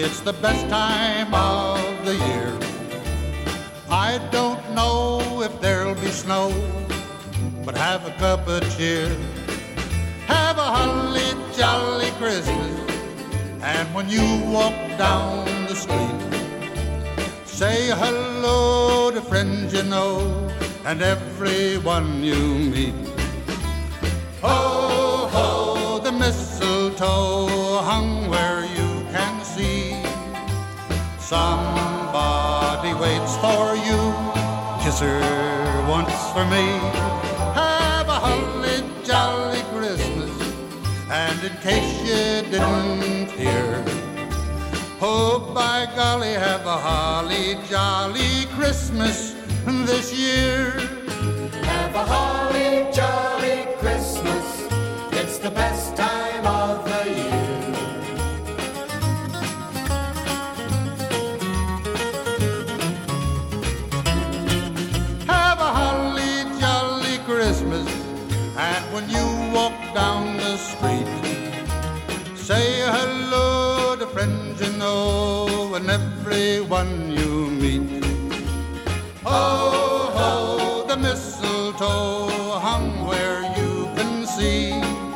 It's the best time of the year. I don't know if there'll be snow, but have a cup of cheer. Have a holly jolly Christmas, and when you walk down the street, say hello to friends you know and everyone you meet. Ho, ho, the mistletoe hung where you can see. Somebody waits for you, kiss her once for me. Have a holly jolly Christmas, and in case you didn't hear, oh, by golly, have a holly jolly Christmas this year. Have a holly jolly Christmas, it's the best time of the year. Have a holly jolly Christmas, and when you walk down the street, say hello to friends you know and everyone you meet. Ho, ho, the mistletoe hung where you can see.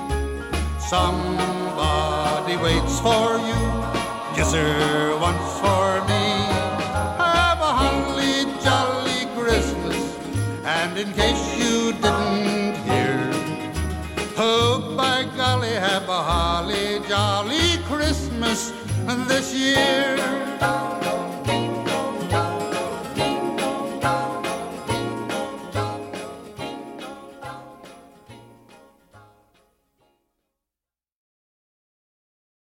Somebody waits for you, kiss her once for me. Have a holly jolly Christmas, and in case you didn't hear, oh, by golly, have a holly jolly Christmas this year.